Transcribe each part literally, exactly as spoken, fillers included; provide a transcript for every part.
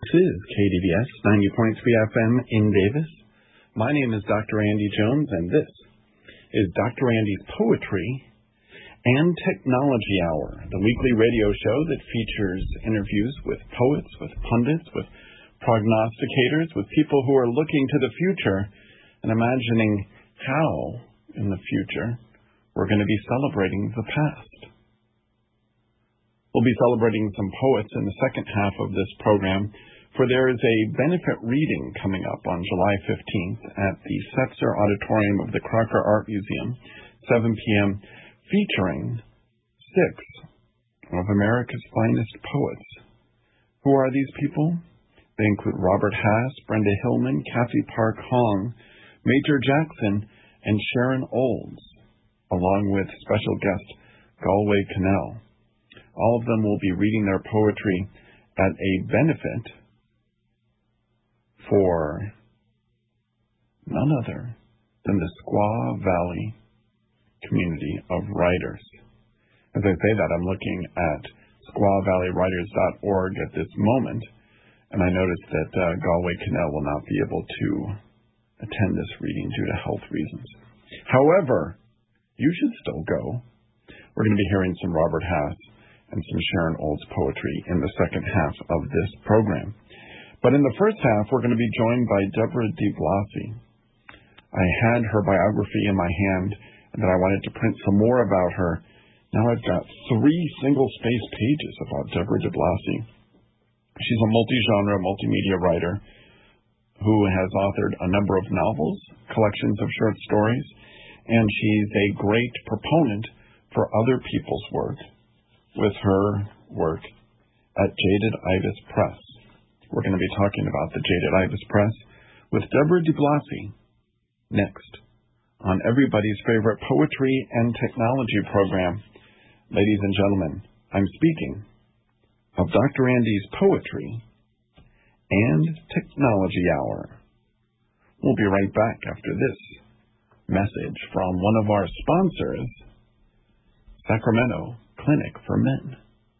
is K D V S ninety point three F M in Davis. My name is Doctor Andy Jones, and this is Doctor Andy's Poetry and Technology Hour, the weekly radio show that features interviews with poets, with pundits, with prognosticators, with people who are looking to the future and imagining how, in the future, we're going to be celebrating the past. We'll be celebrating some poets in the second half of this program, for there is a benefit reading coming up on July fifteenth at the Setzer Auditorium of the Crocker Art Museum, seven p.m., featuring six of America's finest poets. Who are these people? They include Robert Hass, Brenda Hillman, Kathy Park Hong, Major Jackson, and Sharon Olds, along with special guest Galway Kinnell. All of them will be reading their poetry at a benefit for none other than the Squaw Valley community of writers. As I say that, I'm looking at squaw valley writers dot org at this moment, and I noticed that uh, Galway Kinnell will not be able to attend this reading due to health reasons. However, you should still go. We're going to be hearing some Robert Hass and some Sharon Olds poetry in the second half of this program. But in the first half, we're going to be joined by Deborah de Blasi. I had her biography in my hand, and then I wanted to print some more about her. Now I've got three single-space pages about Deborah de Blasi. She's a multi-genre, multimedia writer who has authored a number of novels, collections of short stories, and she's a great proponent for other people's work with her work at Jaded Ibis Press. We're going to be talking about the Jaded Ibis Press with Deborah de Blasi next on everybody's favorite poetry and technology program. Ladies and gentlemen, I'm speaking of Doctor Andy's Poetry and Technology Hour. We'll be right back after this message from one of our sponsors, Sacramento Clinic for Men.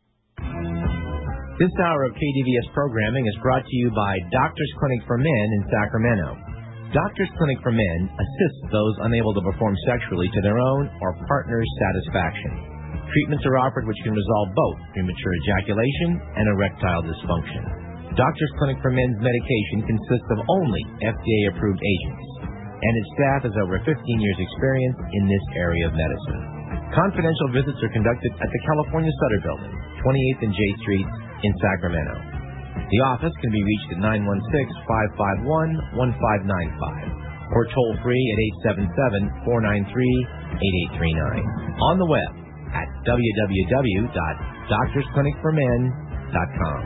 This hour of K D V S programming is brought to you by Doctors Clinic for Men in Sacramento. Doctors Clinic for Men assists those unable to perform sexually to their own or partner's satisfaction. Treatments are offered which can resolve both premature ejaculation and erectile dysfunction. Doctors Clinic for Men's medication consists of only F D A-approved agents, and its staff has over fifteen years' experience in this area of medicine. Confidential visits are conducted at the California Sutter Building, twenty-eighth and J Street in Sacramento. The office can be reached at nine one six, five five one, one five nine five or toll free at eight seven seven, four nine three, eight eight three nine. On the web at w w w dot doctors clinic for men dot com.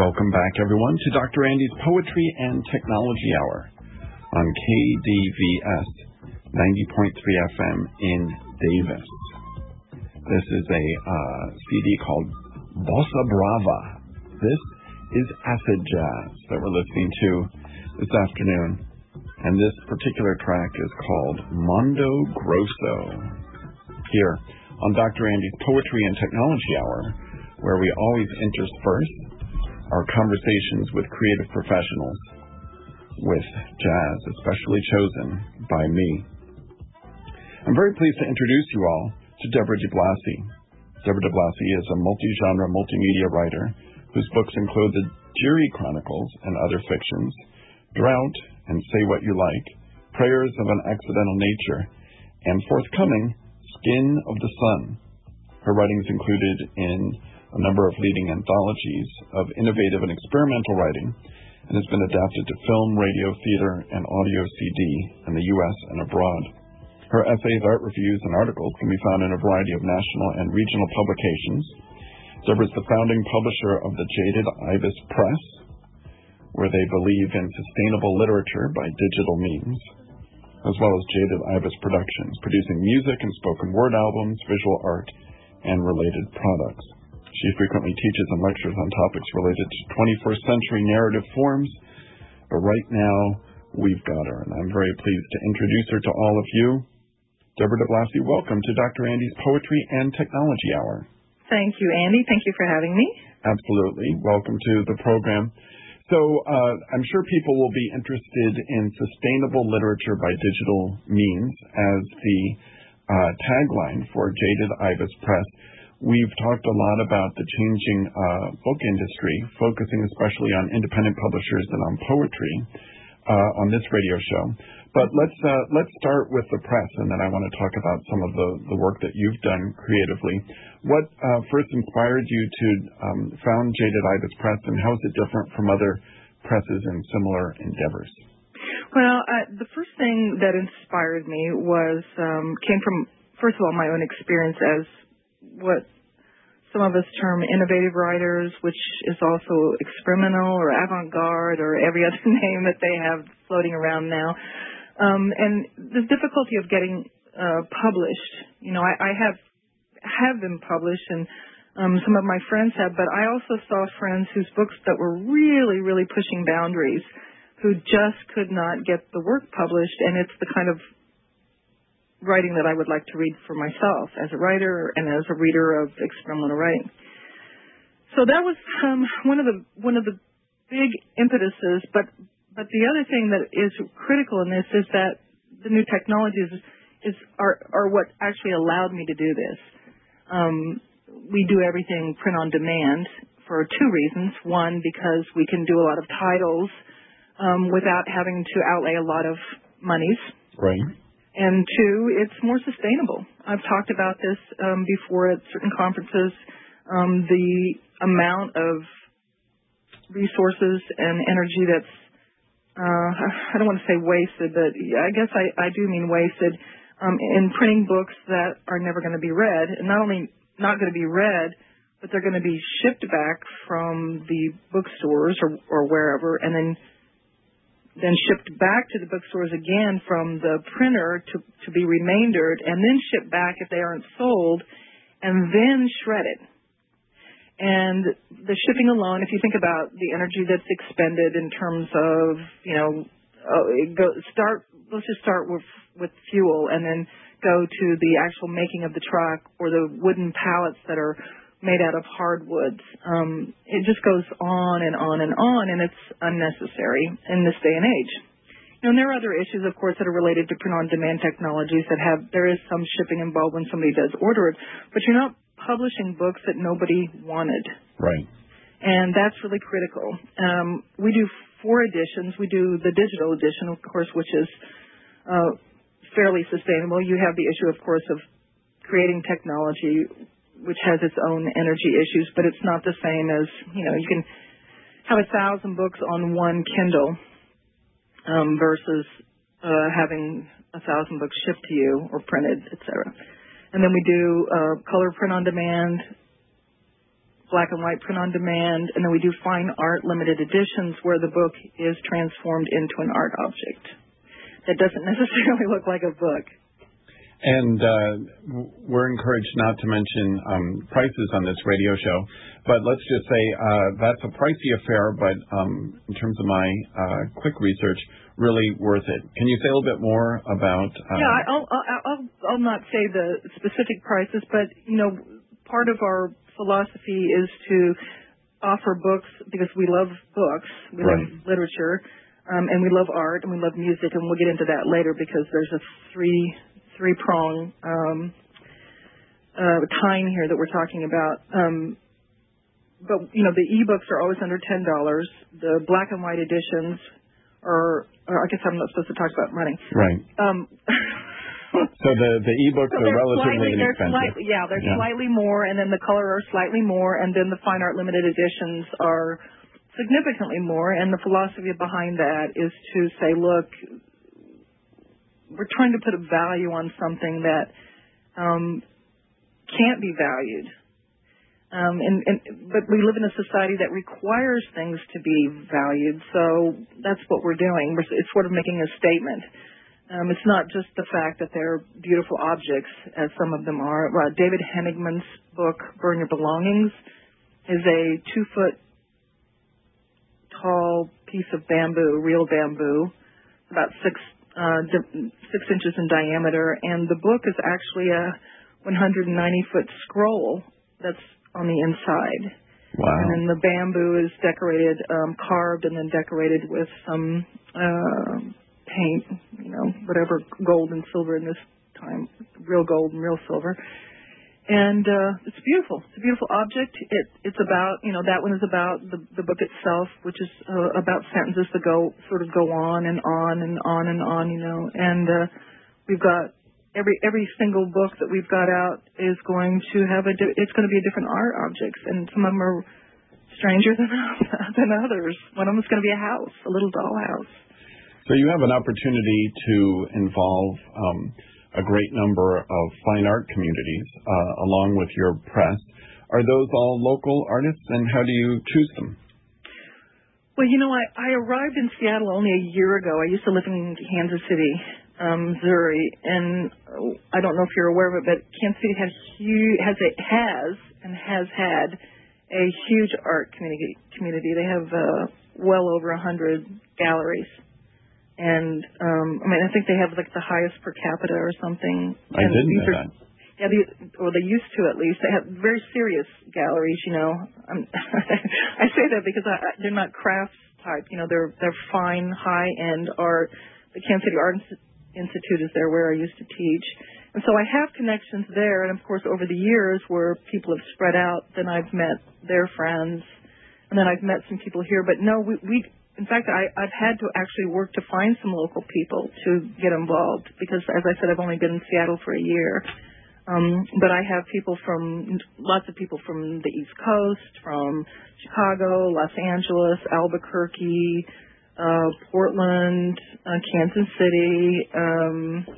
Welcome back, everyone, to Doctor Andy's Poetry and Technology Hour on K D V S ninety point three F M in Davis. This is a uh, C D called Bossa Brava. This is acid jazz that we're listening to this afternoon, and this particular track is called Mondo Grosso. Here on Doctor Andy's Poetry and Technology Hour, where we always intersperse our conversations with creative professionals with jazz, especially chosen by me. I'm very pleased to introduce you all to Deborah de Blasi. Deborah de Blasi is a multi-genre, multimedia writer whose books include The Jiri Chronicles and Other Fictions, Drought and Say What You Like, Prayers of an Accidental Nature, and forthcoming, Skin of the Sun. Her writings included in a number of leading anthologies of innovative and experimental writing, and has been adapted to film, radio, theater, and audio C D in the U S and abroad. Her essays, art reviews, and articles can be found in a variety of national and regional publications. Deborah is the founding publisher of the Jaded Ibis Press, where they believe in sustainable literature by digital means, as well as Jaded Ibis Productions, producing music and spoken word albums, visual art, and related products. She frequently teaches and lectures on topics related to twenty-first century narrative forms, but right now we've got her, and I'm very pleased to introduce her to all of you. Deborah de Blasi, welcome to Doctor Andy's Poetry and Technology Hour. Thank you, Andy. Thank you for having me. Absolutely. Welcome to the program. So uh, I'm sure people will be interested in sustainable literature by digital means as the uh, tagline for Jaded Ibis Press. We've talked a lot about the changing uh, book industry, focusing especially on independent publishers and on poetry uh, on this radio show. But let's uh, let's start with the press, and then I want to talk about some of the, the work that you've done creatively. What uh, first inspired you to um, found Jaded Ibis Press, and how is it different from other presses and similar endeavors? Well, uh, the first thing that inspired me was um, came from, first of all, my own experience as what some of us term innovative writers, which is also experimental or avant-garde or every other name that they have floating around now. Um, and the difficulty of getting uh, published. You know, I, I have have been published, and um, some of my friends have, but I also saw friends whose books that were really, really pushing boundaries, who just could not get the work published, and it's the kind of writing that I would like to read for myself as a writer and as a reader of experimental writing. So that was um, one of the one of the big impetuses. But but the other thing that is critical in this is that the new technologies is are are what actually allowed me to do this. Um, we do everything print on demand for two reasons. One, because we can do a lot of titles um, without having to outlay a lot of monies. Right. And two, it's more sustainable. I've talked about this um, before at certain conferences. Um, the amount of resources and energy that's, uh, I don't want to say wasted, but I guess I, I do mean wasted, um, in printing books that are never going to be read. And not only not going to be read, but they're going to be shipped back from the bookstores or, or wherever, and then then shipped back to the bookstores again from the printer to, to be remaindered, and then shipped back if they aren't sold, and then shredded. And the shipping alone, if you think about the energy that's expended in terms of, you know, uh, go, start, let's just start with, with fuel and then go to the actual making of the truck or the wooden pallets that are made out of hardwoods. Um, it just goes on and on and on, and it's unnecessary in this day and age. You know, and there are other issues, of course, that are related to print-on-demand technologies that have, there is some shipping involved when somebody does order it, but you're not publishing books that nobody wanted. Right. And that's really critical. Um, we do four editions. We do the digital edition, of course, which is uh, fairly sustainable. You have the issue, of course, of creating technology which has its own energy issues, but it's not the same as, you know, you can have a thousand books on one Kindle um, versus uh, having a thousand books shipped to you or printed, et cetera. And then we do uh, color print on demand, black and white print on demand, and then we do fine art limited editions where the book is transformed into an art object that doesn't necessarily look like a book. And uh, we're encouraged not to mention um, prices on this radio show, but let's just say uh, that's a pricey affair, but um, in terms of my uh, quick research, really worth it. Can you say a little bit more about... Uh, yeah, I'll, I'll, I'll, I'll not say the specific prices, but, you know, part of our philosophy is to offer books because we love books, we right. love literature, um, and we love art, and we love music, and we'll get into that later because there's a three... three-prong um, uh, time here that we're talking about. Um, but, you know, the e-books are always under ten dollars. The black and white editions are, or I guess I'm not supposed to talk about money. Right. Um, so the, the e-books so are relatively slightly, inexpensive. They're slightly, yeah, they're yeah. slightly more, and then the color are slightly more, and then the fine art limited editions are significantly more. And the philosophy behind that is to say, look, we're trying to put a value on something that um, can't be valued. Um, and, and, but we live in a society that requires things to be valued, so that's what we're doing. We're, it's sort of making a statement. Um, it's not just the fact that they're beautiful objects, as some of them are. Uh, David Henigman's book, Burn Your Belongings, is a two-foot tall piece of bamboo, real bamboo, about six Uh, six inches in diameter, and the book is actually a one hundred ninety foot scroll that's on the inside. Wow. And then the bamboo is decorated, um, carved, and then decorated with some uh, paint, you know, whatever, gold and silver in this time, real gold and real silver. And uh, it's beautiful. It's a beautiful object. It, it's about, you know, that one is about the, the book itself, which is uh, about sentences that go sort of go on and on and on and on, you know. And uh, we've got every every single book that we've got out is going to have a di- it's going to be a different art objects, and some of them are stranger than than others. One of them is going to be a house, a little dollhouse. So you have an opportunity to involve Um, a great number of fine art communities, uh, along with your press. Are those all local artists, and how do you choose them? Well, you know, I, I arrived in Seattle only a year ago. I used to live in Kansas City, um, Missouri, and I don't know if you're aware of it, but Kansas City has huge, has a, has and has had a huge art community. Community. They have uh, well over a hundred galleries. And, um, I mean, I think they have, like, the highest per capita or something. I and didn't know are, that. Yeah, they, or they used to, at least. They have very serious galleries, you know. Um, I say that because I, they're not crafts type. You know, they're they're fine, high-end art. The Kansas City Art Institute is there where I used to teach. And so I have connections there. And, of course, over the years where people have spread out, then I've met their friends. And then I've met some people here. But, no, we... we In fact, I, I've had to actually work to find some local people to get involved because, as I said, I've only been in Seattle for a year. Um, but I have people from, lots of people from the East Coast, from Chicago, Los Angeles, Albuquerque, uh, Portland, uh, Kansas City. Um,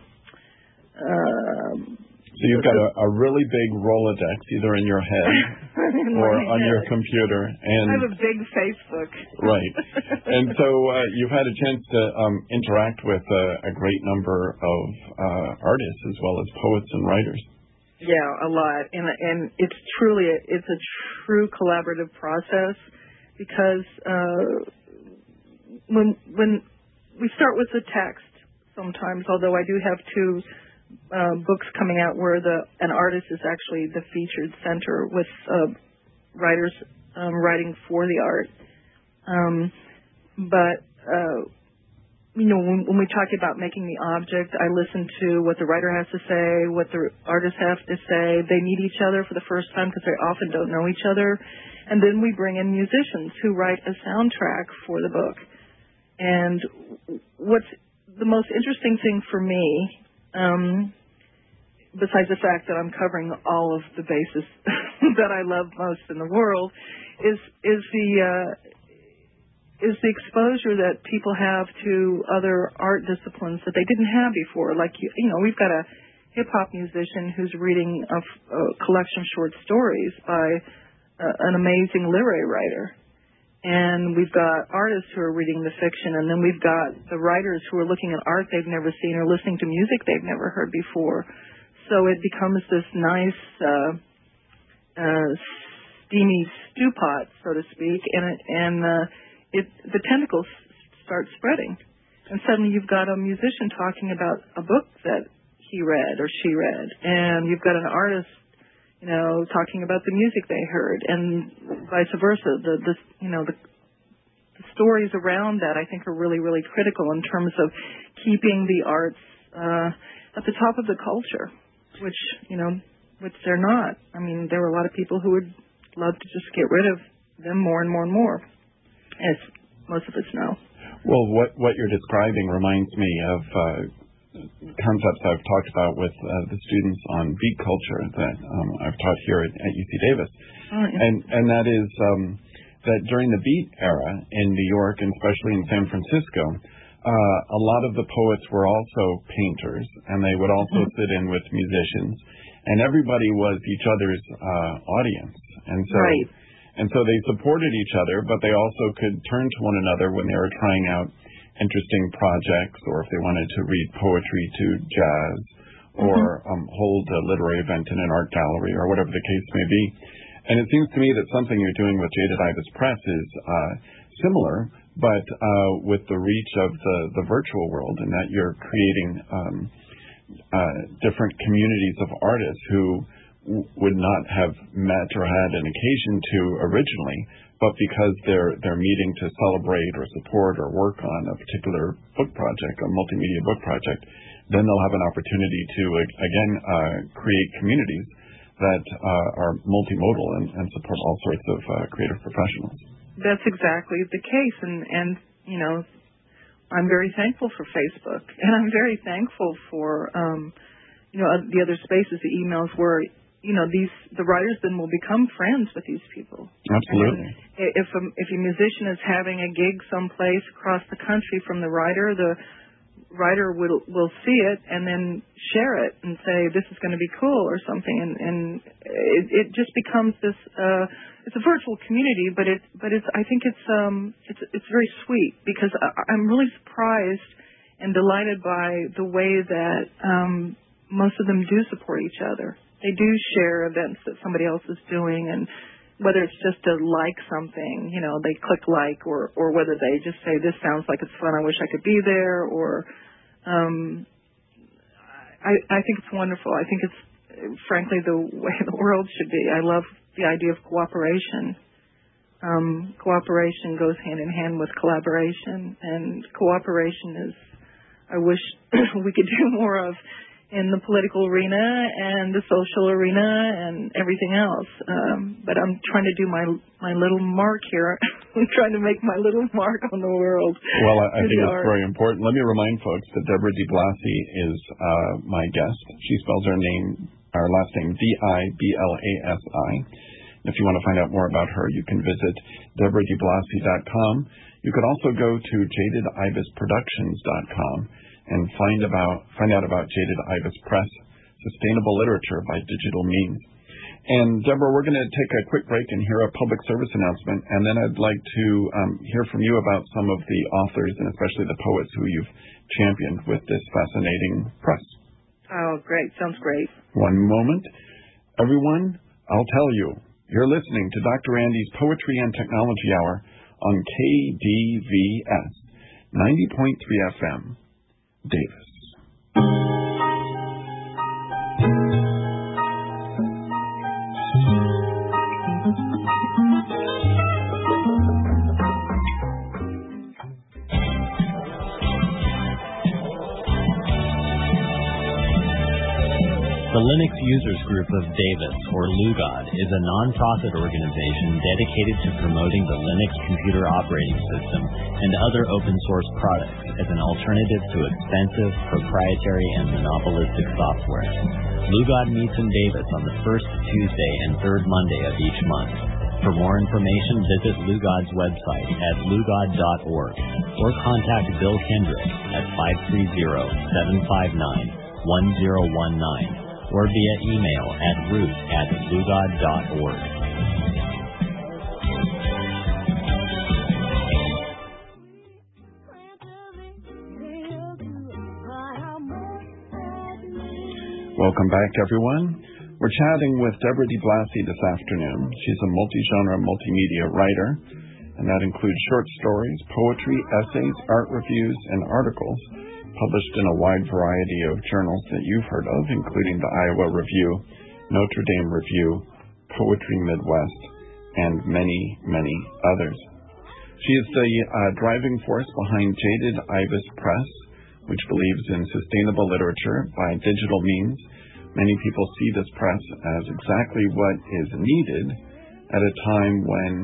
uh, So you've got a, a really big Rolodex either in your head or on head. your computer. And I have a big Facebook. Right. And so uh, you've had a chance to um, interact with a, a great number of uh, artists as well as poets and writers. Yeah, a lot. And and it's truly, a, it's a true collaborative process because uh, when when we start with the text sometimes, although I do have two Uh, books coming out where the an artist is actually the featured center with uh, writers um, writing for the art. Um, but, uh, you know, when, when we talk about making the object, I listen to what the writer has to say, what the artist has to say. They meet each other for the first time because they often don't know each other. And then we bring in musicians who write a soundtrack for the book. And what's the most interesting thing for me, Um, besides the fact that I'm covering all of the bases that I love most in the world, is is the uh, is the exposure that people have to other art disciplines that they didn't have before. Like you, you know, we've got a hip hop musician who's reading a, a collection of short stories by uh, an amazing literary writer. And we've got artists who are reading the fiction, and then we've got the writers who are looking at art they've never seen or listening to music they've never heard before. So it becomes this nice, uh, uh, steamy stew pot, so to speak, and it, and uh, it the tentacles start spreading. And suddenly you've got a musician talking about a book that he read or she read, and you've got an artist, you know, talking about the music they heard, and vice versa. The, the you know, the, the stories around that I think are really, really critical in terms of keeping the arts uh, at the top of the culture, which, you know, which they're not. I mean, there are a lot of people who would love to just get rid of them more and more and more, as most of us know. Well, what, what you're describing reminds me of uh, concepts I've talked about with uh, the students on beat culture that um, I've taught here at, at U C Davis. Oh, yeah. And and that is um, that during the beat era in New York, and especially in San Francisco, uh, a lot of the poets were also painters, and they would also mm-hmm. sit in with musicians, and everybody was each other's uh, audience. And so right. And so they supported each other, but they also could turn to one another when they were trying out interesting projects, or if they wanted to read poetry to jazz, or mm-hmm. um, hold a literary event in an art gallery, or whatever the case may be. And it seems to me that something you're doing with Jaded Ibis Press is uh, similar, but uh, with the reach of the, the virtual world, in that you're creating um, uh, different communities of artists who would not have met or had an occasion to originally, but because they're they're meeting to celebrate or support or work on a particular book project, a multimedia book project, then they'll have an opportunity to, again, uh, create communities that uh, are multimodal and, and support all sorts of uh, creative professionals. That's exactly the case, and, and, you know, I'm very thankful for Facebook, and I'm very thankful for, um, you know, the other spaces, the emails where, you know, these the writers then will become friends with these people. Absolutely. And if a, if a musician is having a gig someplace across the country from the writer, the writer will will see it and then share it and say, this is going to be cool or something. And, and it, it just becomes this, uh, it's a virtual community, but it but it's I think it's um it's it's very sweet, because I, I'm really surprised and delighted by the way that um, most of them do support each other. They do share events that somebody else is doing, and whether it's just to like something, you know, they click like, or, or whether they just say, this sounds like it's fun, I wish I could be there, or um, I, I think it's wonderful. I think it's, frankly, the way the world should be. I love the idea of cooperation. Um, cooperation goes hand in hand with collaboration, and cooperation is, I wish we could do more of in the political arena and the social arena and everything else. Um, but I'm trying to do my my little mark here. I'm trying to make my little mark on the world. Well, I, I think it's very important. Let me remind folks that Deborah DiBlasi is uh, my guest. She spells her name, our last name, D I B L A S I. If you want to find out more about her, you can visit deborah d blasi dot com. You could also go to jaded ibis productions dot com and find about find out about Jaded Ibis Press, sustainable literature by digital means. And Deborah, we're going to take a quick break and hear a public service announcement, and then I'd like to um, hear from you about some of the authors and especially the poets who you've championed with this fascinating press. Oh, great. Sounds great. One moment. Everyone, I'll tell you, you're listening to Doctor Andy's Poetry and Technology Hour on K D V S ninety point three F M. Davis. The Linux Users Group of Davis, or LUGOD, is a non-profit organization dedicated to promoting the Linux computer operating system and other open-source products as an alternative to expensive, proprietary, and monopolistic software. LUGOD meets in Davis on the first Tuesday and third Monday of each month. For more information, visit LUGOD's website at lugod dot org or contact Bill Kendrick at five three zero, seven five nine, one zero one nine or via email at root at lugod dot org. Welcome back, everyone. We're chatting with Deborah DeBlasi this afternoon. She's a multi-genre, multimedia writer, and that includes short stories, poetry, essays, art reviews, and articles published in a wide variety of journals that you've heard of, including the Iowa Review, Notre Dame Review, Poetry Midwest, and many, many others. She is the uh, driving force behind Jaded Ibis Press, which believes in sustainable literature by digital means. Many people see this press as exactly what is needed at a time when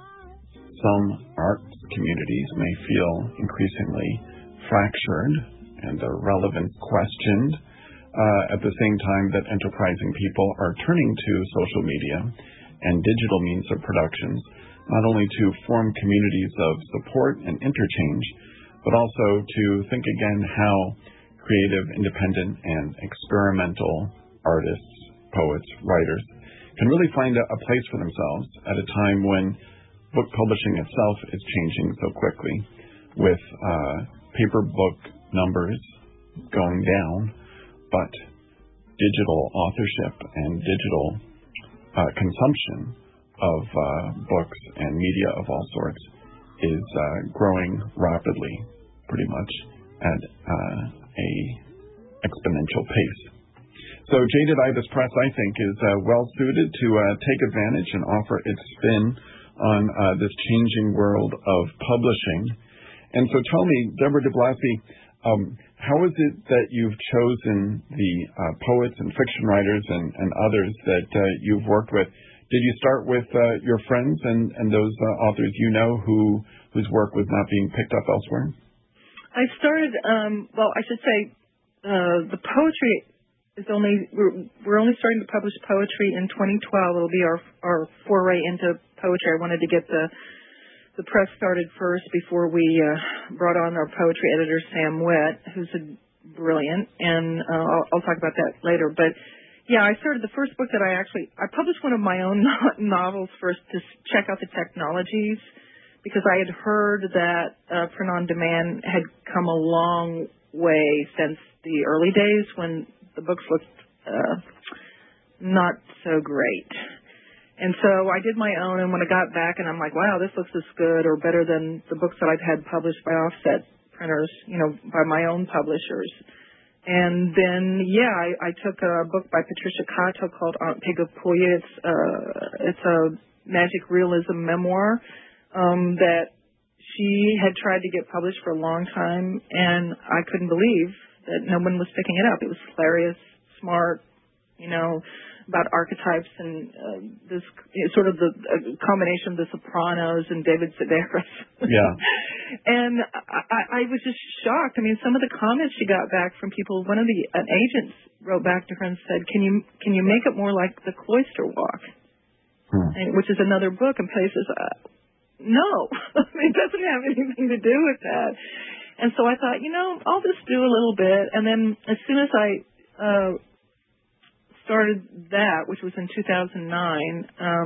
some arts communities may feel increasingly fractured and their relevance questioned, uh, at the same time that enterprising people are turning to social media and digital means of productions, not only to form communities of support and interchange, but also to think again how creative, independent, and experimental artists, poets, writers can really find a, a place for themselves at a time when book publishing itself is changing so quickly, with uh, paper book numbers going down, but digital authorship and digital uh, consumption of uh, books and media of all sorts is uh, growing rapidly, pretty much at uh, a exponential pace. So Jaded Ibis Press, I think, is uh, well suited to uh, take advantage and offer its spin on uh, this changing world of publishing. And so tell me, Deborah DeBlasi, um, how is it that you've chosen the uh, poets and fiction writers and, and others that uh, you've worked with? Did you start with uh, your friends and, and those uh, authors you know who whose work was not being picked up elsewhere? I started, um, well, I should say uh, the poetry is only, we're, we're only starting to publish poetry in twenty twelve. It'll be our our foray into poetry. I wanted to get the the press started first before we uh, brought on our poetry editor, Sam Witt, who's a brilliant, and uh, I'll, I'll talk about that later. But yeah, I started the first book that I actually, I published one of my own novels first to check out the technologies, because I had heard that uh, print on demand had come a long way since the early days when the books looked uh, not so great. And so I did my own, and when I got back and I'm like, wow, this looks as good or better than the books that I've had published by offset printers, you know, by my own publishers. And then, yeah, I, I took a book by Patricia Cato called Aunt Pig of Puya. It's, uh, it's a magic realism memoir um, that she had tried to get published for a long time, and I couldn't believe that no one was picking it up. It was hilarious, smart, you know, about archetypes and uh, this sort of the uh, combination of The Sopranos and David Sedaris. Yeah. And I, I was just shocked. I mean, some of the comments she got back from people, one of the an agents wrote back to her and said, can you can you make it more like The Cloister Walk, hmm. and, which is another book. And Patty says, uh, no, it doesn't have anything to do with that. And so I thought, you know, I'll just do a little bit. And then as soon as I uh, started that, which was in two thousand nine, um,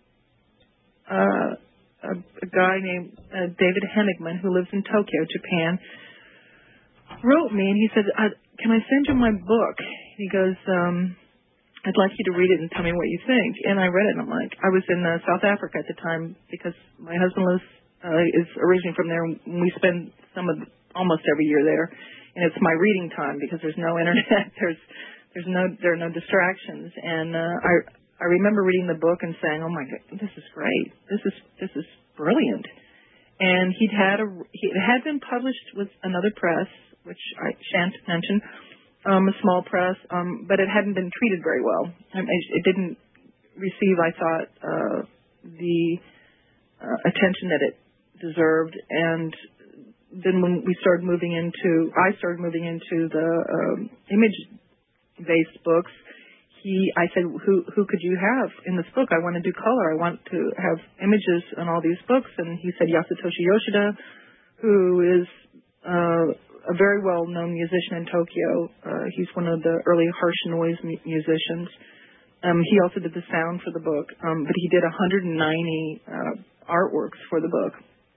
uh, a, a guy named uh, David Henigman, who lives in Tokyo, Japan, wrote me, and he said, I, can I send you my book? He goes, um, I'd like you to read it and tell me what you think. And I read it, and I'm like, I was in uh, South Africa at the time because my husband lives, uh, is originally from there, and we spend some of almost every year there. And it's my reading time because there's no internet, there's There's no, there are no distractions, and uh, I I remember reading the book and saying, "Oh my God, this is great! This is this is brilliant." And he'd had a he it had been published with another press, which I shan't mention, um, a small press, um, but it hadn't been treated very well. I mean, it didn't receive, I thought, uh, the uh, attention that it deserved. And then when we started moving into, I started moving into the um, image based books, he I said, who who could you have in this book? I want to do color. I want to have images on all these books. And he said Yasutoshi Yoshida, who is uh, a very well known musician in Tokyo. Uh, he's one of the early harsh noise mu- musicians. Um, he also did the sound for the book, um, but he did one hundred ninety uh, artworks for the book.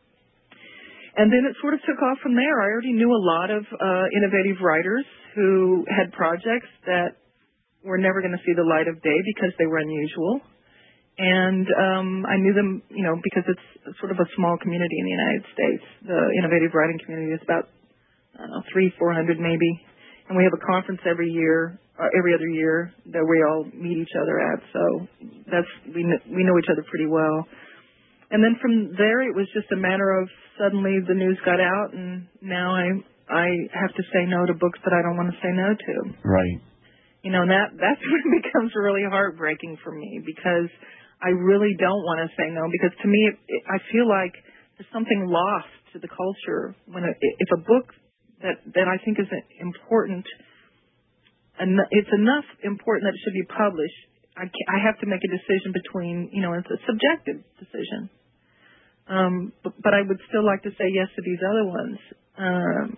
And then it sort of took off from there. I already knew a lot of uh, innovative writers who had projects that were never going to see the light of day because they were unusual. And um, I knew them, you know, because it's sort of a small community in the United States. The innovative writing community is about, I don't know, three, four hundred maybe. And we have a conference every year, or every other year, that we all meet each other at. So that's we kn- we know each other pretty well. And then from there, it was just a matter of suddenly the news got out, and now I I have to say no to books that I don't want to say no to. Right. You know, and that that's when it becomes really heartbreaking for me, because I really don't want to say no, because to me, it, it, I feel like there's something lost to the culture when a, if a book that, that I think is important, en- it's enough important that it should be published. I, I have to make a decision between, you know, it's a subjective decision. Um, but, but I would still like to say yes to these other ones. Um,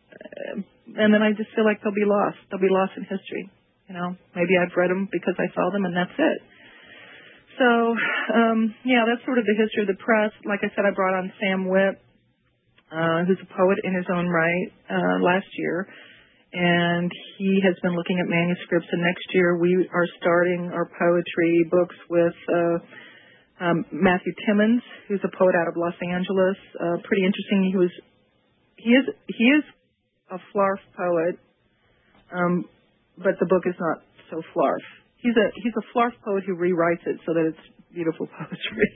and then I just feel like they'll be lost. They'll be lost in history. You know, maybe I've read them because I saw them, and that's it. So, um, yeah, that's sort of the history of the press. Like I said, I brought on Sam Witt, uh, who's a poet in his own right, uh, last year. And he has been looking at manuscripts. And next year we are starting our poetry books with uh, um, Matthew Timmons, who's a poet out of Los Angeles. Uh, pretty interesting. He was, he is, he is a flarf poet, um, but the book is not so flarf. He's a he's a flarf poet who rewrites it so that it's beautiful poetry.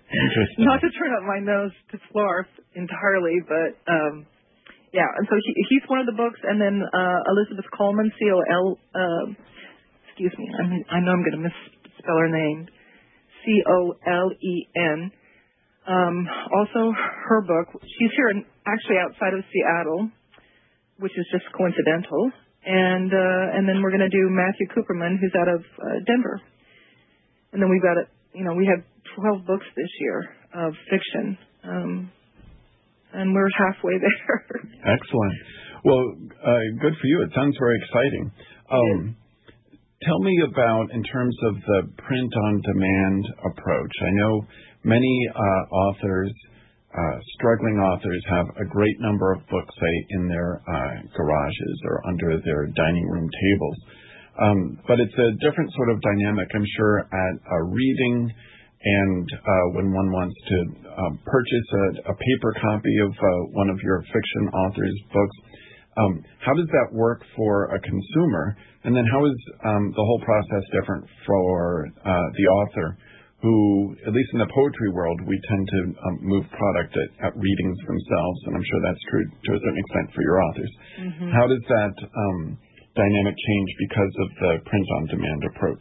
Not to turn up my nose to flarf entirely, but um, yeah. And so he, he's one of the books, and then uh, Elizabeth Coleman, C O L, uh, excuse me, I mean, I know I'm going to misspell her name, C O L E N. Um, also, her book. She's here, in, actually outside of Seattle, which is just coincidental. And uh, and then we're going to do Matthew Cooperman, who's out of uh, Denver. And then we've got, a, you know, we have twelve books this year of fiction. Um, and we're halfway there. Excellent. Well, uh, good for you. It sounds very exciting. Um, tell me about, in terms of the print-on-demand approach. I know many uh, authors, Uh, struggling authors have a great number of books, say, in their uh, garages or under their dining room tables. Um, but it's a different sort of dynamic, I'm sure, at a reading and uh, when one wants to uh, purchase a, a paper copy of uh, one of your fiction author's books. Um, how does that work for a consumer? And then how is um, the whole process different for uh, the author, who, at least in the poetry world, we tend to um, move product at, at readings themselves, and I'm sure that's true to a certain extent for your authors. Mm-hmm. How does that um, dynamic change because of the print-on-demand approach?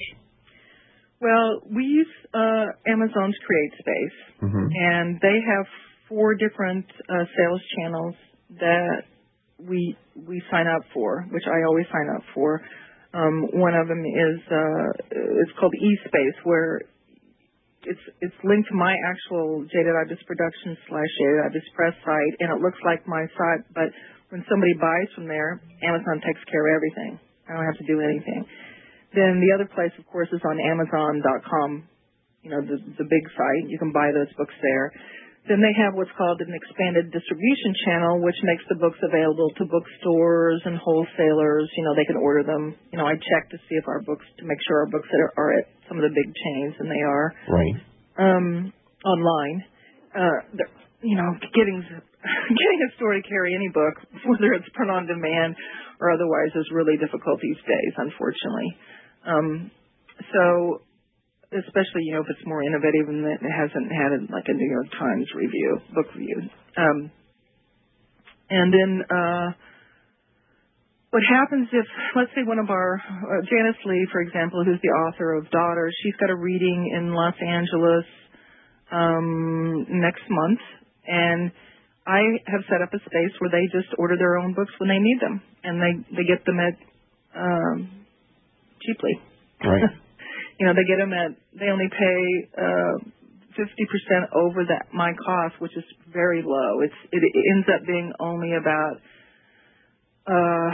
Well, we use uh, Amazon's CreateSpace, mm-hmm. and they have four different uh, sales channels that we we sign up for, which I always sign up for. Um, one of them is uh, it's called eSpace, where It's it's linked to my actual Jaded Ibis Productions slash Jaded Ibis Press site, and it looks like my site, but when somebody buys from there, Amazon takes care of everything. I don't have to do anything. Then the other place, of course, is on Amazon dot com, you know, the, the big site. You can buy those books there. Then they have what's called an expanded distribution channel, which makes the books available to bookstores and wholesalers. You know, they can order them. You know, I check to see if our books, to make sure our books are, are at some of the big chains, and they are. Right. Um, online. Uh, you know, getting getting a store to carry any book, whether it's print on demand or otherwise, is really difficult these days, unfortunately. Um, so, especially, you know, if it's more innovative and it hasn't had a, like a New York Times review, book review. Um, and then uh, what happens if, let's say one of our, uh, Janice Lee, for example, who's the author of Daughters, she's got a reading in Los Angeles um, next month, and I have set up a space where they just order their own books when they need them, and they, they get them at um, cheaply. Right. You know, they get them at, they only pay uh, fifty percent over that my cost, which is very low. It's It, it ends up being only about, uh,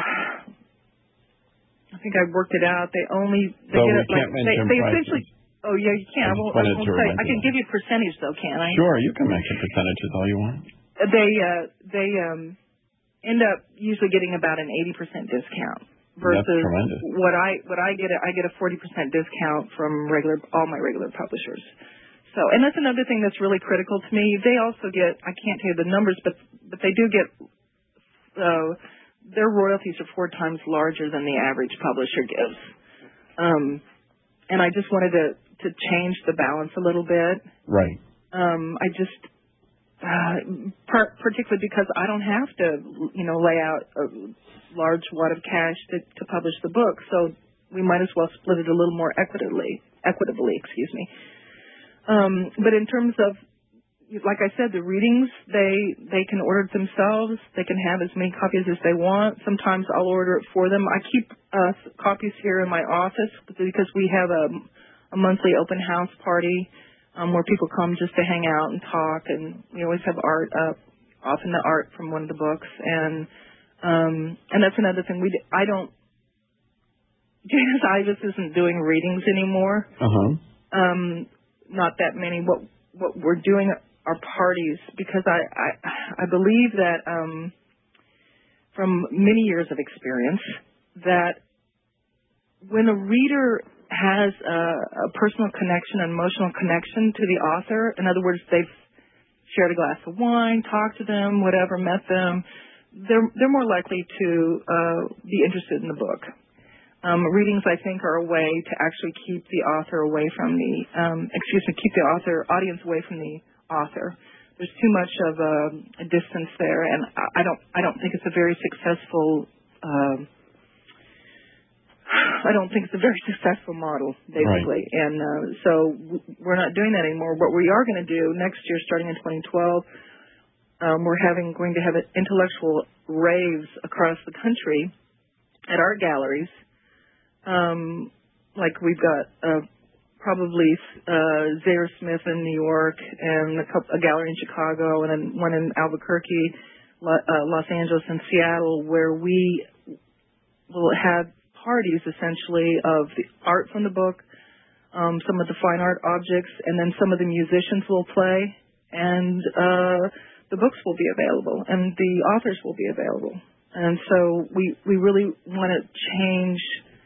I think I worked it out. They only, they well, get we it can't like, mention they, they prices. essentially, oh yeah, you can. I, won't, I, won't say, I can give you a percentage though, can't I? Sure, you can mention percentages all you want. They, uh, they um, end up usually getting about an eighty percent discount. versus what I what I get. I get a forty percent discount from regular all my regular publishers. So, and that's another thing that's really critical to me. They also get, I can't tell you the numbers, but but they do get, uh, their royalties are four times larger than the average publisher gives. Um, and I just wanted to, to change the balance a little bit. Right. Um, I just, uh, per- particularly because I don't have to, you know, lay out a large wad of cash to, to publish the book. So we might as well split it a little more equitably, equitably, excuse me. Um, but in terms of, like I said, the readings, they they can order it themselves. They can have as many copies as they want. Sometimes I'll order it for them. I keep uh, copies here in my office because we have a, a monthly open house party um, where people come just to hang out and talk. And we always have art up, often the art from one of the books. And um, and that's another thing. We d- I don't. Janus Ivas isn't doing readings anymore. Uh huh. Um, Not that many. What what we're doing are parties because I I, I believe that um, from many years of experience that when a reader has a, a personal connection, an emotional connection to the author, in other words, they've shared a glass of wine, talked to them, whatever, met them, they're they're more likely to uh, be interested in the book. Um, readings, I think, are a way to actually keep the author away from the, um, excuse me, keep the author, audience away from the author. There's too much of a, a distance there, and I don't, I don't think it's a very successful, uh, I don't think it's a very successful model, basically. Right. And uh, so we're not doing that anymore. What we are going to do next year, starting in twenty twelve, um, we're having going to have intellectual raves across the country at art galleries. Um, like we've got uh, probably uh, Zaire Smith in New York and a, couple, a gallery in Chicago and then one in Albuquerque, La, uh, Los Angeles, and Seattle, where we will have parties essentially of the art from the book, um, some of the fine art objects, and then some of the musicians will play, and uh, the books will be available, and the authors will be available. And so we, we really want to change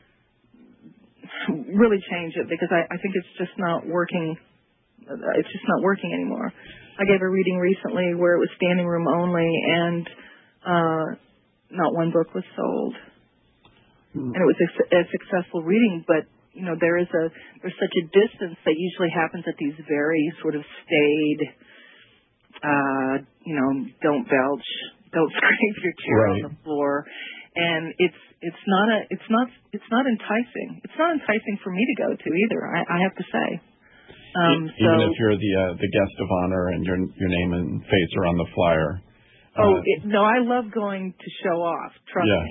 really change it because I, I think it's just not working. It's just not working anymore. I gave a reading recently where it was standing room only, and uh, not one book was sold. Mm. And it was a, a successful reading, but you know there is a there's such a distance that usually happens at these very sort of staid, uh, you know, don't belch, don't scrape your chair right. on the floor, and it's. It's not a. It's not. It's not enticing. It's not enticing for me to go to either. I, I have to say. Um, Even so, if you're the uh, the guest of honor and your your name and face are on the flyer. Oh uh, it, no! I love going to show off. Trust yeah. me.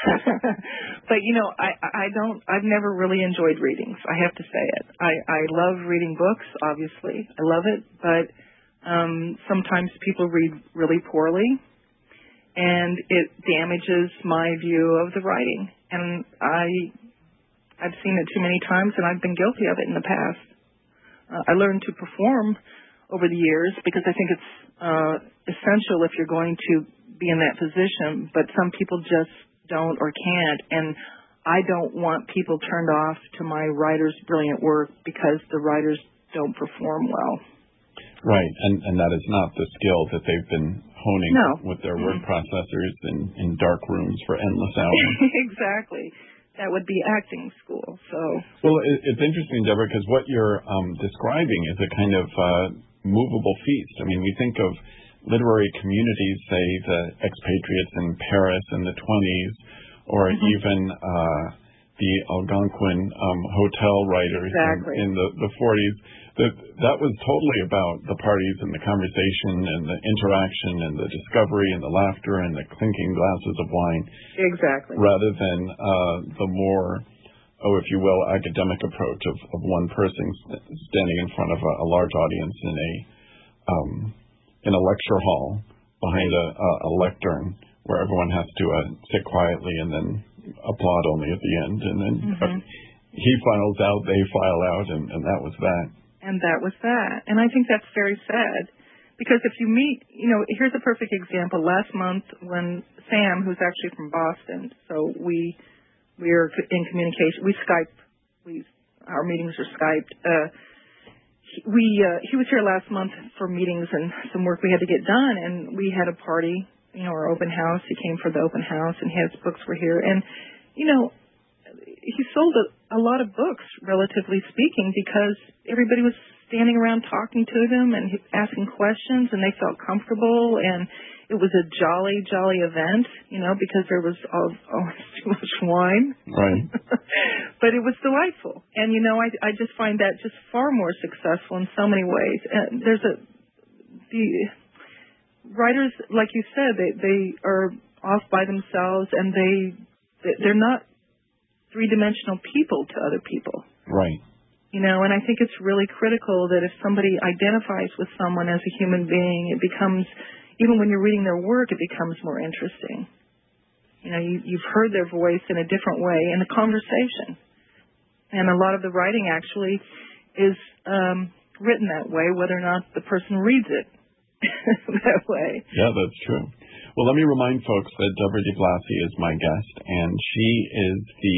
But you know, I I don't. I've never really enjoyed readings. I have to say it. I I love reading books. Obviously, I love it. But um, sometimes people read really poorly. And it damages my view of the writing. And I, I've seen it too many times, and I've been guilty of it in the past. Uh, I learned to perform over the years because I think it's uh, essential if you're going to be in that position, but some people just don't or can't. And I don't want people turned off to my writer's brilliant work because the writers don't perform well. Right, and, and that is not the skill that they've been honing no. with their mm-hmm. word processors in, in dark rooms for endless hours. Exactly. That would be acting school. So. Well, it, it's interesting, Deborah, because what you're um, describing is a kind of uh, movable feast. I mean, we think of literary communities, say the expatriates in Paris in the twenties, or mm-hmm. even uh, the Algonquin um, hotel writers exactly. in, in the, the forties. That that was totally about the parties and the conversation and the interaction and the discovery and the laughter and the clinking glasses of wine. Exactly. Rather than uh, the more, oh, if you will, academic approach of, of one person st- standing in front of a, a large audience in a um, in a lecture hall behind a, a, a lectern where everyone has to uh, sit quietly and then applaud only at the end. And then mm-hmm. he files out, they file out, and, and that was that. And that was that. And I think that's very sad. Because if you meet, you know, here's a perfect example. Last month when Sam, who's actually from Boston, so we we're in communication. We Skype. We our meetings are Skyped. Uh, he, we uh, he was here last month for meetings and some work we had to get done, and we had a party, you know, our open house. He came for the open house, and his books were here. And you know, he sold a, a lot of books, relatively speaking, because everybody was standing around talking to them and asking questions, and they felt comfortable, and it was a jolly, jolly event, you know, because there was all, always too much wine. Right. But it was delightful. And, you know, I, I just find that just far more successful in so many ways. And there's a, the writers, like you said, they, they are off by themselves, and they, they're not three-dimensional people to other people. Right. You know, and I think it's really critical that if somebody identifies with someone as a human being, it becomes, even when you're reading their work, it becomes more interesting. You know, you, you've heard their voice in a different way in the conversation. And a lot of the writing actually is um, written that way, whether or not the person reads it that way. Yeah, that's true. Well, let me remind folks that Deborah de Blasi is my guest, and she is the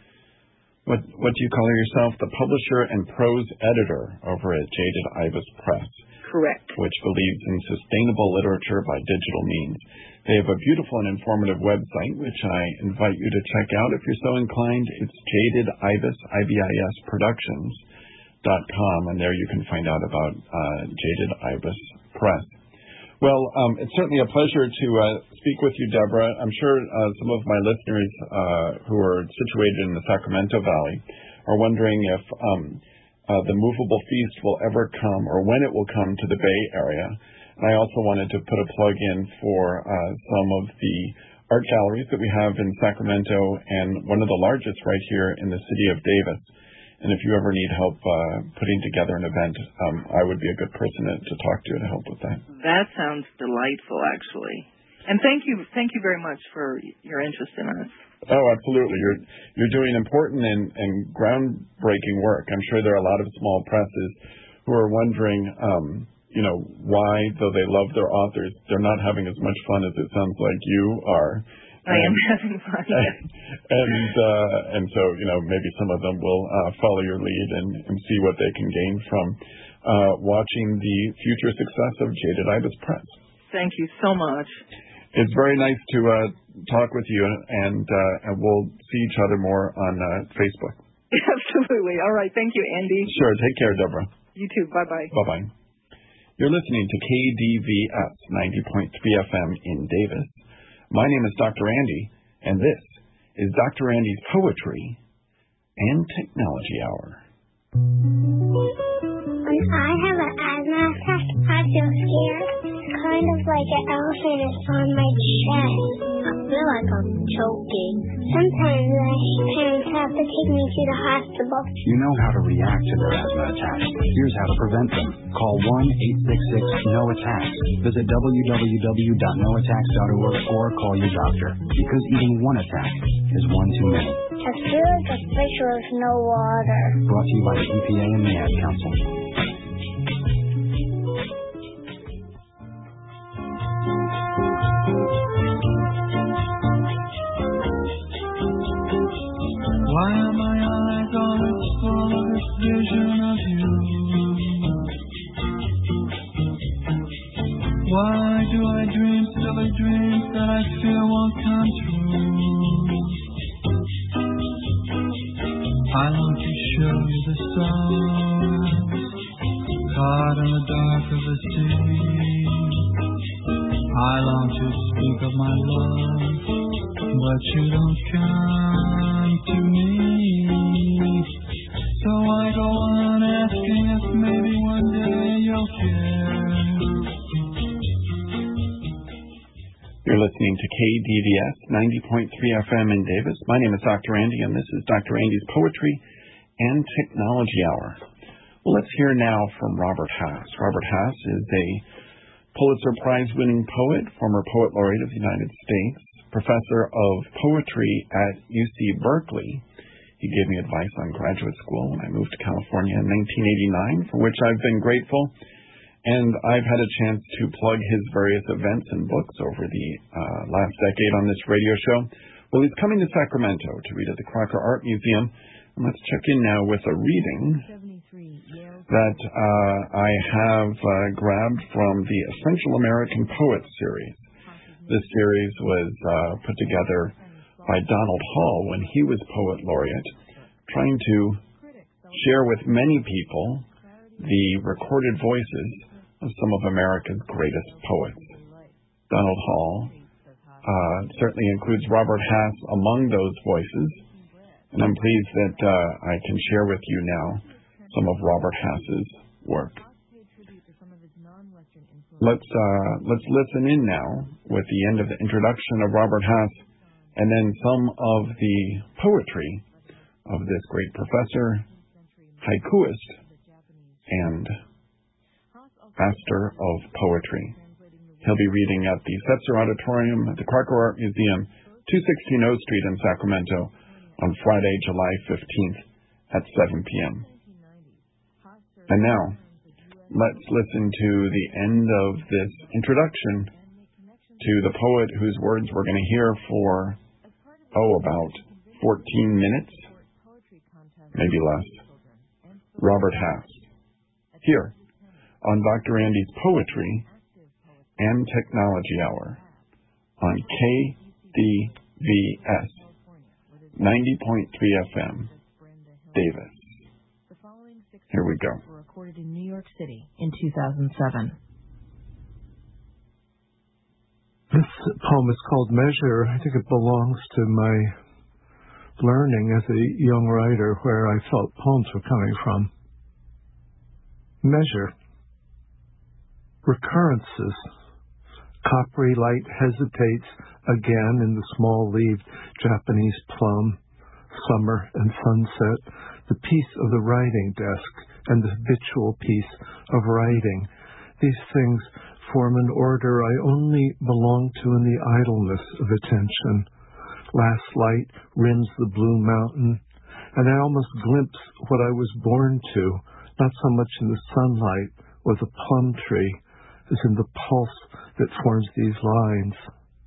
What what do you call her yourself? The publisher and prose editor over at Jaded Ibis Press. Correct. Which believes in sustainable literature by digital means. They have a beautiful and informative website, which I invite you to check out if you're so inclined. It's Jaded Ibis, I B I S Productions dot com, and there you can find out about uh, Jaded Ibis Press. Well, um, it's certainly a pleasure to uh, speak with you, Deborah. I'm sure uh, some of my listeners uh, who are situated in the Sacramento Valley are wondering if um, uh, the Movable Feast will ever come, or when it will come to the Bay Area. And I also wanted to put a plug in for uh, some of the art galleries that we have in Sacramento, and one of the largest right here in the city of Davis. And if you ever need help uh, putting together an event, um, I would be a good person to, to talk to to help with that. That sounds delightful, actually. And thank you, thank you very much for your interest in us. Oh, absolutely. You're you're doing important and, and groundbreaking work. I'm sure there are a lot of small presses who are wondering, um, you know, why, though they love their authors, they're not having as much fun as it sounds like you are. I am having fun. And uh, and so, you know, maybe some of them will uh, follow your lead and, and see what they can gain from uh, watching the future success of Jaded Ibis Press. Thank you so much. It's very nice to uh, talk with you, and, uh, and we'll see each other more on uh, Facebook. Absolutely. All right. Thank you, Andy. Sure. Take care, Deborah. You too. Bye-bye. Bye-bye. You're listening to K D V S ninety point three F M in Davis. My name is Doctor Andy, and this is Doctor Andy's Poetry and Technology Hour. When I have an asthma attack, I feel scared. It's kind of like an elephant is on my chest. I feel like I'm choking. Sometimes my parents have to take me to the hospital. You know how to react to their asthma attacks. Here's how to prevent them. Call one eight six six no attacks. Visit w w w dot no attacks dot org or call your doctor. Because even one attack is one too many. I feel like a fish with no water. Brought to you by the E P A and the Ad Council. Why are my eyes always full of this vision of you? Why do I dream silly dreams that I fear won't come true? I long to show you the stars caught in the dark of the sea. I long to speak of my love, but you don't come to me. So I go on asking if maybe one day you'll care. You're listening to K D V S ninety point three F M in Davis. My name is Doctor Andy, and this is Doctor Andy's Poetry and Technology Hour. Well, let's hear now from Robert Hass. Robert Hass is a Pulitzer Prize-winning poet, former Poet Laureate of the United States, professor of poetry at U C Berkeley. He gave me advice on graduate school when I moved to California in nineteen eighty-nine, for which I've been grateful. And I've had a chance to plug his various events and books over the uh, last decade on this radio show. Well, he's coming to Sacramento to read at the Crocker Art Museum. And let's check in now with a reading that uh, I have uh, grabbed from the Essential American Poets series. This series was uh, put together by Donald Hall when he was Poet Laureate, trying to share with many people the recorded voices of some of America's greatest poets. Donald Hall uh, certainly includes Robert Hass among those voices, and I'm pleased that uh, I can share with you now some of Robert Hass's work. Let's uh, let's listen in now with the end of the introduction of Robert Hass, and then some of the poetry of this great professor, haikuist, and master of poetry. He'll be reading at the Setzer Auditorium at the Crocker Art Museum, two sixteen O Street in Sacramento, on Friday, July fifteenth at seven p.m. And now, let's listen to the end of this introduction to the poet whose words we're going to hear for, oh, about fourteen minutes, maybe less. Robert Hass, here on Doctor Andy's Poetry and Technology Hour on K D V S ninety point three F M, Davis. Here we go. Recorded in New York City in two thousand seven. This poem is called Measure. I think it belongs to my learning as a young writer where I felt poems were coming from. Measure. Recurrences. Coppery light hesitates again in the small-leaved Japanese plum, summer and sunset, the piece of the writing desk and the habitual piece of writing. These things form an order I only belong to in the idleness of attention. Last light rims the blue mountain, and I almost glimpse what I was born to, not so much in the sunlight or the plum tree, as in the pulse that forms these lines.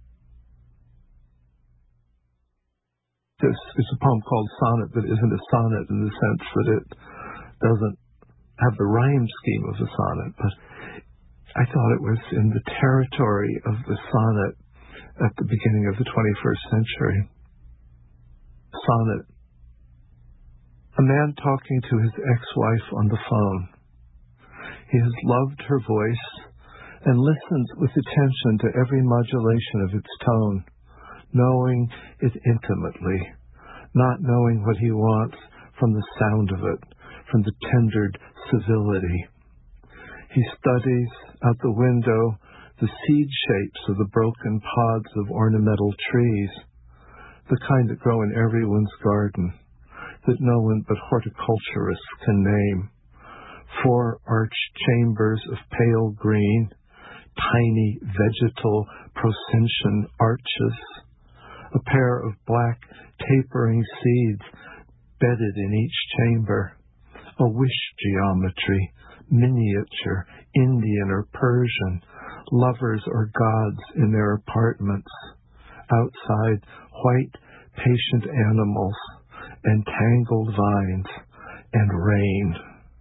This is a poem called Sonnet that isn't a sonnet in the sense that it doesn't have the rhyme scheme of a sonnet, but I thought it was in the territory of the sonnet at the beginning of the twenty-first century. Sonnet. A man talking to his ex-wife on the phone. He has loved her voice and listens with attention to every modulation of its tone, knowing it intimately, not knowing what he wants from the sound of it, from the tendered civility. He studies out the window the seed shapes of the broken pods of ornamental trees, the kind that grow in everyone's garden, that no one but horticulturists can name. Four arched chambers of pale green, tiny vegetal procession arches, a pair of black tapering seeds bedded in each chamber, a wish geometry, miniature, Indian or Persian, lovers or gods in their apartments, outside white patient animals and tangled vines and rain.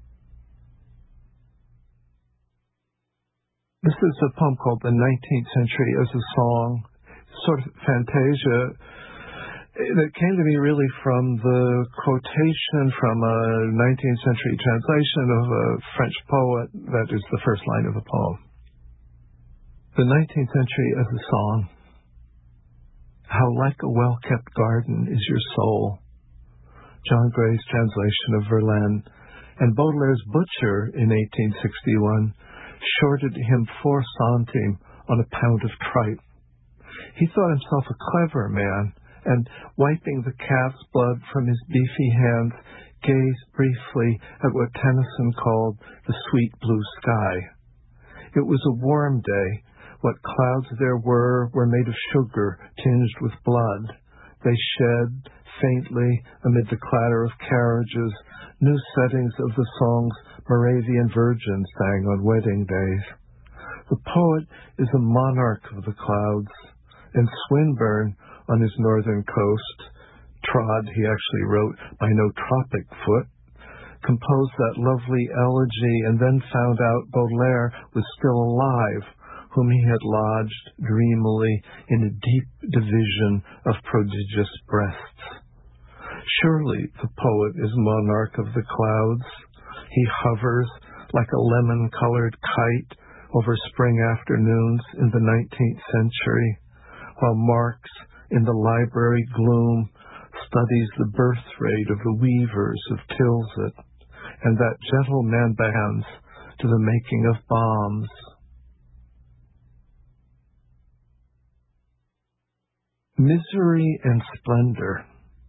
This is a poem called The nineteenth Century as a Song, sort of fantasia that came to me really from the quotation from a nineteenth century translation of a French poet that is the first line of the poem. The nineteenth century as a song. How like a well-kept garden is your soul. John Gray's translation of Verlaine, and Baudelaire's butcher in eighteen sixty-one shorted him four centimes on a pound of tripe. He thought himself a clever man, and wiping the calf's blood from his beefy hands, gazed briefly at what Tennyson called the sweet blue sky. It was a warm day. What clouds there were were made of sugar tinged with blood. They shed faintly amid the clatter of carriages new settings of the songs Moravian virgins sang on wedding days. The poet is a monarch of the clouds, and Swinburne on his northern coast, trod, he actually wrote, by no tropic foot, composed that lovely elegy, and then found out Baudelaire was still alive, whom he had lodged dreamily in a deep division of prodigious breasts. Surely the poet is monarch of the clouds. He hovers like a lemon-colored kite over spring afternoons in the nineteenth century, while Marx, in the library gloom, studies the birth rate of the weavers of Tilsit, and that gentle man bands to the making of bombs. Misery and splendor.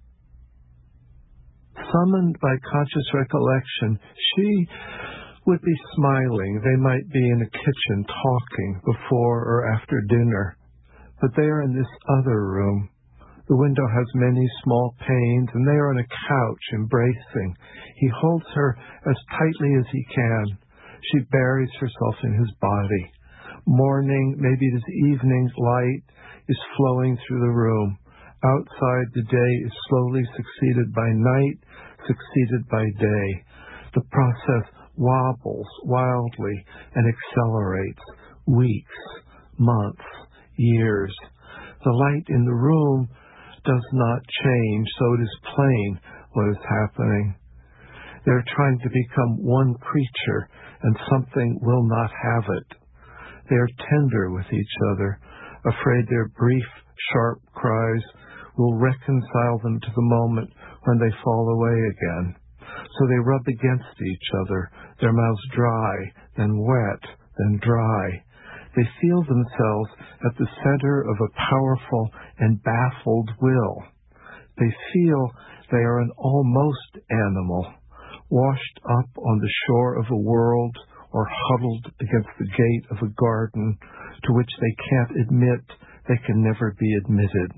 Summoned by conscious recollection, she would be smiling. They might be in a kitchen talking before or after dinner, but they are in this other room. The window has many small panes, and they are on a couch embracing. He holds her as tightly as he can. She buries herself in his body. Morning, maybe it is evening, light is flowing through the room. Outside, the day is slowly succeeded by night, succeeded by day. The process wobbles wildly and accelerates. Weeks, months, years. The light in the room does not change, so it is plain what is happening. They are trying to become one creature, and something will not have it. They are tender with each other, afraid their brief, sharp cries will reconcile them to the moment when they fall away again. So they rub against each other, their mouths dry, then wet, then dry. They feel themselves at the center of a powerful and baffled will. They feel they are an almost animal, washed up on the shore of a world or huddled against the gate of a garden to which they can't admit they can never be admitted.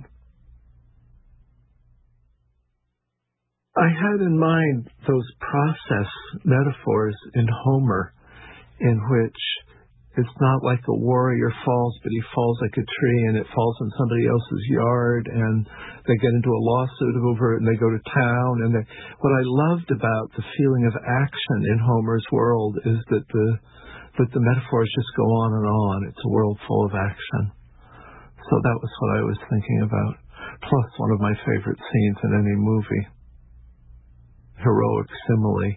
I had in mind those process metaphors in Homer, in which it's not like a warrior falls, but he falls like a tree, and it falls in somebody else's yard, and they get into a lawsuit over it, and they go to town. And they, what I loved about the feeling of action in Homer's world is that the that the metaphors just go on and on. It's a world full of action. So that was what I was thinking about. Plus, one of my favorite scenes in any movie. Heroic simile.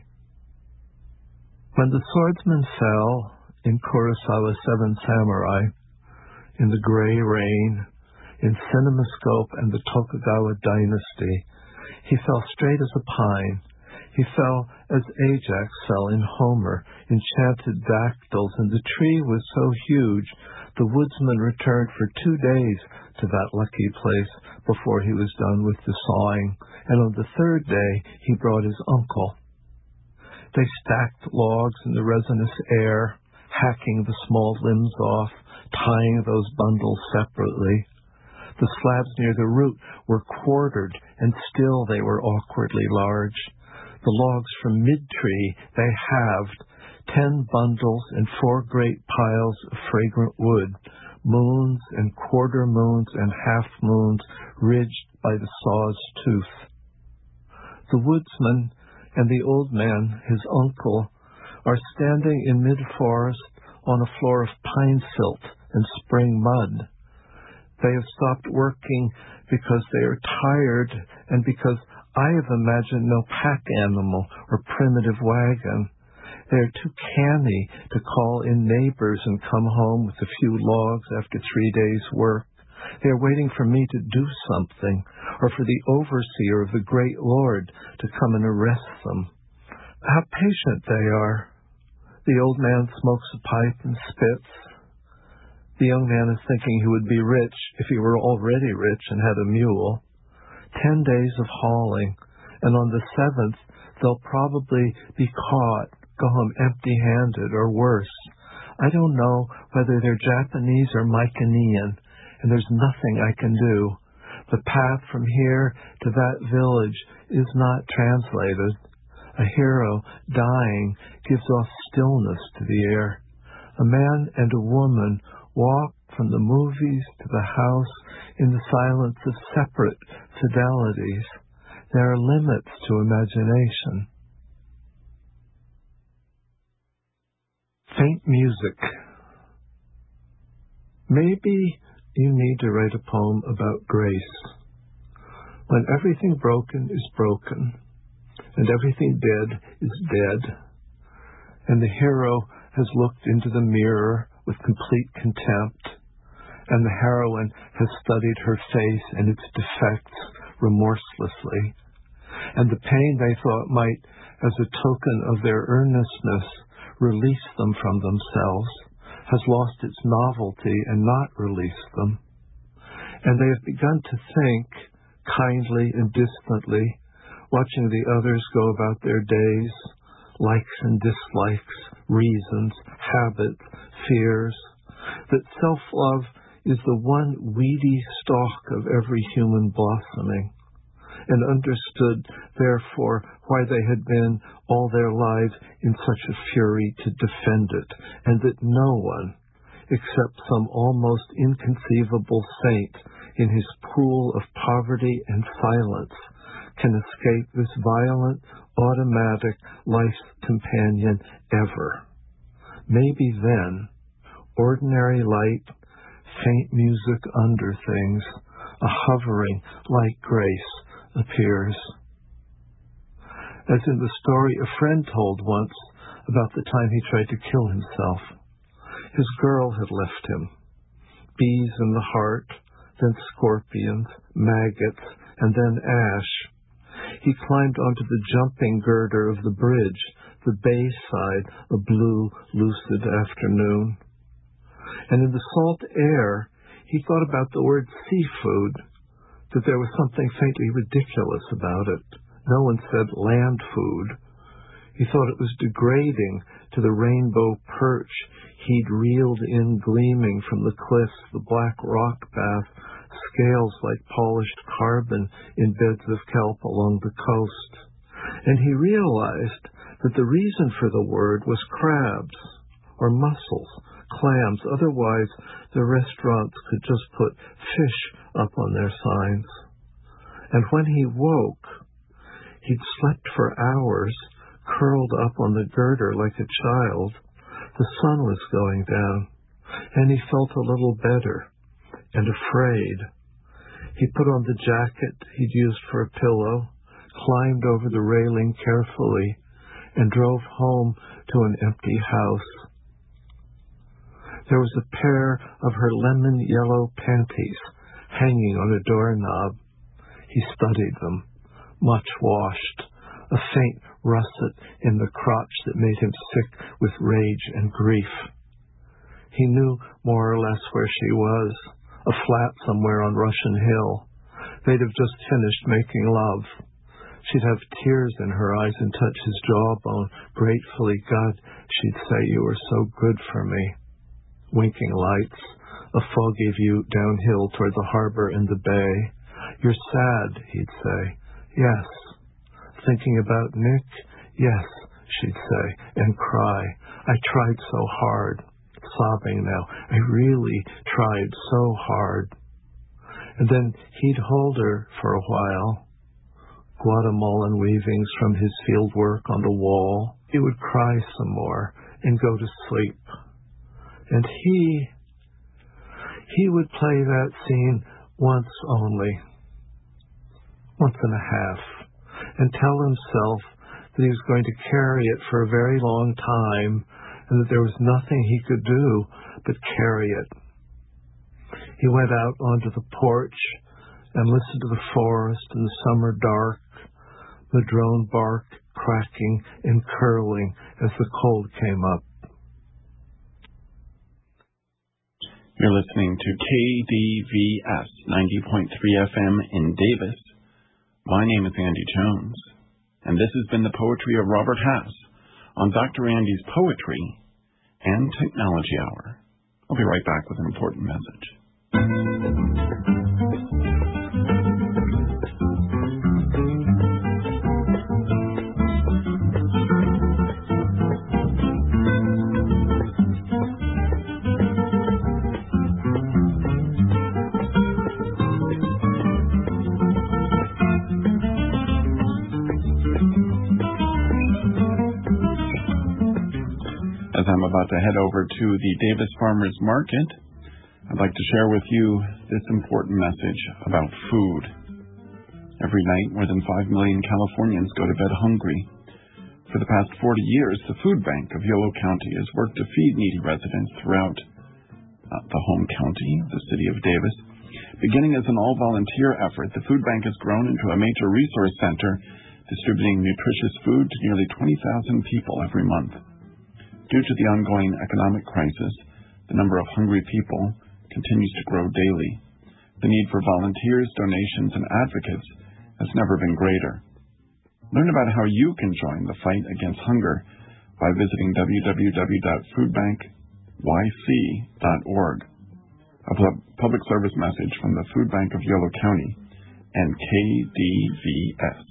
When the swordsman fell in Kurosawa's Seven Samurai, in the Gray Rain, in CinemaScope and the Tokugawa Dynasty, he fell straight as a pine. He fell as Ajax fell in Homer, enchanted dactyls, and the tree was so huge the woodsman returned for two days to that lucky place before he was done with the sawing, and on the third day he brought his uncle. They stacked logs in the resinous air, hacking the small limbs off, tying those bundles separately. The slabs near the root were quartered, and still they were awkwardly large. The logs from mid-tree they halved, ten bundles and four great piles of fragrant wood, moons and quarter moons and half moons ridged by the saw's tooth. The woodsman and the old man, his uncle, are standing in mid-forest on a floor of pine silt and spring mud. They have stopped working because they are tired and because I have imagined no pack animal or primitive wagon. They are too canny to call in neighbors and come home with a few logs after three days' work. They are waiting for me to do something, or for the overseer of the great Lord to come and arrest them. How patient they are. The old man smokes a pipe and spits. The young man is thinking he would be rich if he were already rich and had a mule. Ten days of hauling, and on the seventh they'll probably be caught, go home empty-handed or worse. I don't know whether they're Japanese or Mycenaean, and there's nothing I can do. The path from here to that village is not translated. A hero dying gives off stillness to the air. A man and a woman walk from the movies to the house In the silence of separate fidelities, there are limits to imagination. Faint music. Maybe you need to write a poem about grace. When everything broken is broken, and everything dead is dead, and the hero has looked into the mirror with complete contempt, and the heroine has studied her face and its defects remorselessly, and the pain they thought might, as a token of their earnestness, release them from themselves, has lost its novelty and not released them. And they have begun to think, kindly and distantly, watching the others go about their days, likes and dislikes, reasons, habits, fears, that self-love is the one weedy stalk of every human blossoming, and understood, therefore, why they had been all their lives in such a fury to defend it, and that no one, except some almost inconceivable saint in his pool of poverty and silence, can escape this violent, automatic life's companion ever. Maybe then, ordinary light, faint music under things, a hovering like grace, appears. As in the story a friend told once about the time he tried to kill himself. His girl had left him. Bees in the heart, then scorpions, maggots, and then ash. He climbed onto the jumping girder of the bridge, the bay side, a blue, lucid afternoon. And in the salt air, he thought about the word seafood, that there was something faintly ridiculous about it. No one said land food. He thought it was degrading to the rainbow perch he'd reeled in gleaming from the cliffs, the black rock bath, scales like polished carbon in beds of kelp along the coast. And he realized that the reason for the word was crabs, or mussels, clams. Otherwise, the restaurants could just put fish up on their signs. And when he woke, he'd slept for hours, curled up on the girder like a child. The sun was going down, and he felt a little better and afraid. He put on the jacket he'd used for a pillow, climbed over the railing carefully, and drove home to an empty house. There was a pair of her lemon-yellow panties hanging on a doorknob. He studied them, much washed, a faint russet in the crotch that made him sick with rage and grief. He knew more or less where she was, a flat somewhere on Russian Hill. They'd have just finished making love. She'd have tears in her eyes and touch his jawbone. Gratefully, God, she'd say, you were so good for me. Winking lights, a foggy view downhill toward the harbor and the bay. You're sad, he'd say. Yes. Thinking about Nick? Yes, she'd say, and cry. I tried so hard. Sobbing now. I really tried so hard. And then he'd hold her for a while. Guatemalan weavings from his field work on the wall. He would cry some more and go to sleep. And he, he would play that scene once only, once and a half, and tell himself that he was going to carry it for a very long time, and that there was nothing he could do but carry it. He went out onto the porch and listened to the forest in the summer dark, madrone bark cracking and curling as the cold came up. You're listening to K D V S ninety point three F M in Davis. My name is Andy Jones, and this has been the poetry of Robert Hass on Doctor Andy's Poetry and Technology Hour. I'll be right back with an important message. head over to the Davis Farmers Market, I'd like to share with you this important message about food. Every night, more than five million Californians go to bed hungry. For the past forty years, the Food Bank of Yolo County has worked to feed needy residents throughout uh, the home county, the city of Davis. Beginning as an all-volunteer effort, the Food Bank has grown into a major resource center, distributing nutritious food to nearly twenty thousand people every month. Due to the ongoing economic crisis, the number of hungry people continues to grow daily. The need for volunteers, donations, and advocates has never been greater. Learn about how you can join the fight against hunger by visiting w w w dot food bank y c dot org. A public service message from the Food Bank of Yolo County and K D V S.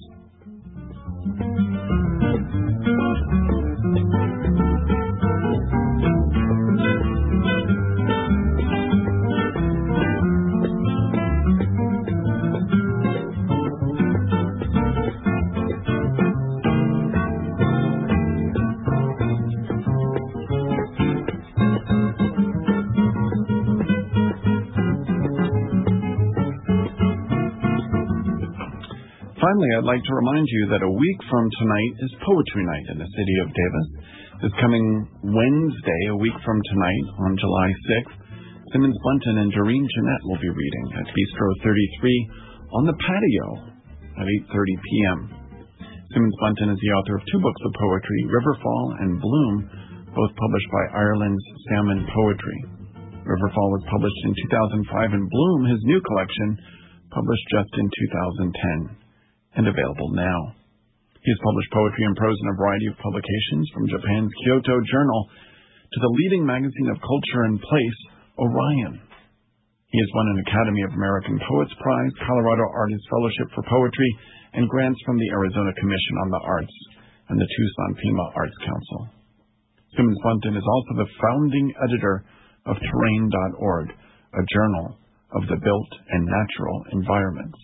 Finally, I'd like to remind you that a week from tonight is Poetry Night in the city of Davis. This coming Wednesday, a week from tonight, on July sixth, Simmons Bunton and Doreen Jeanette will be reading at Bistro thirty-three on the patio at eight thirty p.m. Simmons Bunton is the author of two books of poetry, Riverfall and Bloom, both published by Ireland's Salmon Poetry. Riverfall was published in two thousand five, and Bloom, his new collection, published just in two thousand ten. And available now. He has published poetry and prose in a variety of publications, from Japan's Kyoto Journal to the leading magazine of culture and place, Orion. He has won an Academy of American Poets Prize, Colorado Artists Fellowship for Poetry, and grants from the Arizona Commission on the Arts and the Tucson Pima Arts Council. Simmons Bunton is also the founding editor of Terrain dot org, a journal of the built and natural environments.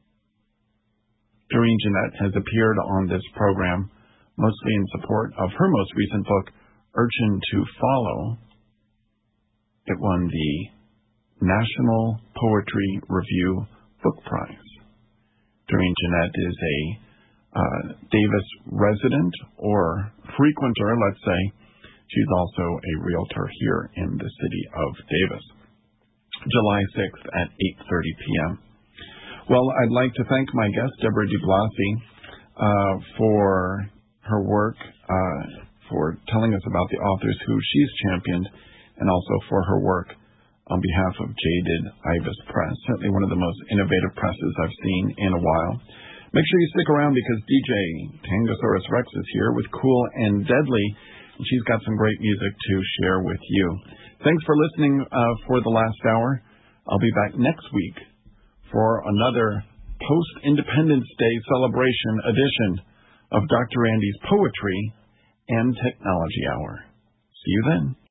Doreen Jeanette has appeared on this program, mostly in support of her most recent book, Urchin to Follow. It won the National Poetry Review Book Prize. Doreen Jeanette is a uh, Davis resident or frequenter, let's say. She's also a realtor here in the city of Davis. July sixth at eight thirty p.m. Well, I'd like to thank my guest, Deborah DeBlasi, uh, for her work, uh, for telling us about the authors who she's championed, and also for her work on behalf of Jaded Ibis Press, certainly one of the most innovative presses I've seen in a while. Make sure you stick around because D J Tangosaurus Rex is here with Cool and Deadly, and she's got some great music to share with you. Thanks for listening uh, for the last hour. I'll be back next week for another post-Independence Day celebration edition of Doctor Andy's Poetry and Technology Hour. See you then.